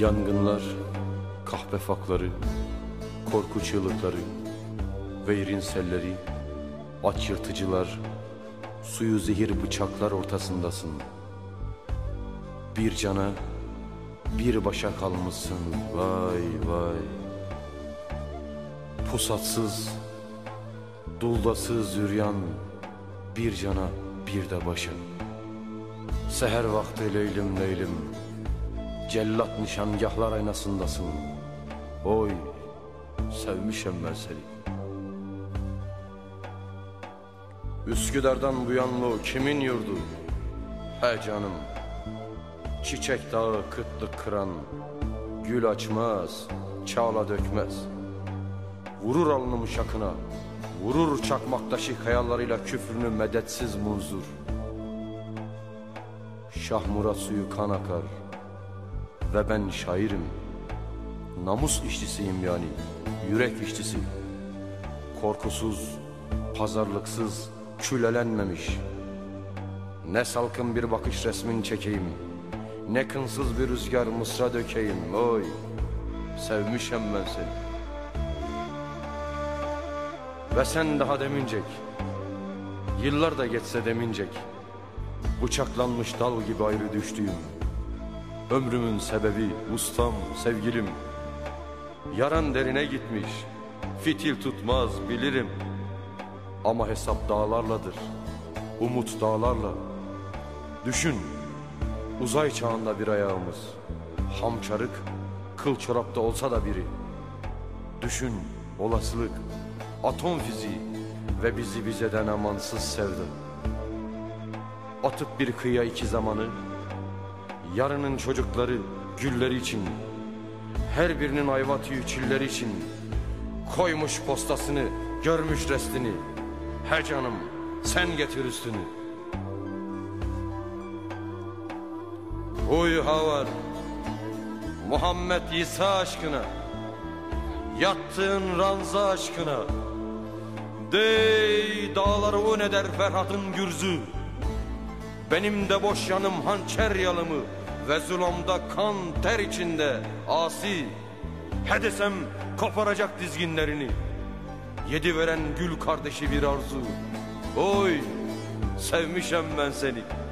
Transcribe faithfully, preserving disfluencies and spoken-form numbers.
Yangınlar, kahpe fakları, korku çığlıkları, veyrin selleri, aç yırtıcılar, suyu zehir bıçaklar ortasındasın. Bir cana, bir başa kalmışsın, vay vay. Pusatsız, duldasız yürüyen, bir cana, bir de başa. Seher vakti leylim leylim, cellat nişangahlar aynasındasın. Oy, sevmişem ben seni. Üsküdar'dan bu yanlı kimin yurdu? He canım, çiçek dağı kıtlık kıran, gül açmaz, çağla dökmez. Vurur alnımı şakına, vurur çakmaktaşı hayallarıyla küfrünü medetsiz munzur. Şah Murat suyu kan akar ve ben şairim. Namus işçisiyim yani, yürek işçisi. Korkusuz, pazarlıksız, külelenmemiş. Ne salkın bir bakış resmin çekeyim, ne kınsız bir rüzgar mısra dökeyim. Oy, sevmişem ben seni. Ve sen daha demincek, yıllar da geçse demincek, bıçaklanmış dal gibi ayrı düştüğüm, ömrümün sebebi ustam, sevgilim. Yaran derine gitmiş, fitil tutmaz bilirim. Ama hesap dağlarladır, umut dağlarla. Düşün, uzay çağında bir ayağımız, hamçarık, kıl çorapta olsa da biri. Düşün, olasılık, atom fiziği ve bizi bizeden amansız sevdi. Atıp bir kıyıya iki zamanı, yarının çocukları gülleri için, her birinin ayva tüyü çilleri için, koymuş postasını, görmüş restini. He canım, sen getir üstünü. Huy havar, Muhammed İsa aşkına, yattığın ranza aşkına. Dey dağları un eder Ferhat'ın gürzü, benim de boş yanım hançer yalımı ve zulümde kan ter içinde asi. He desem koparacak dizginlerini, yedi veren gül kardeşi bir arzu. Oy, sevmişem ben seni.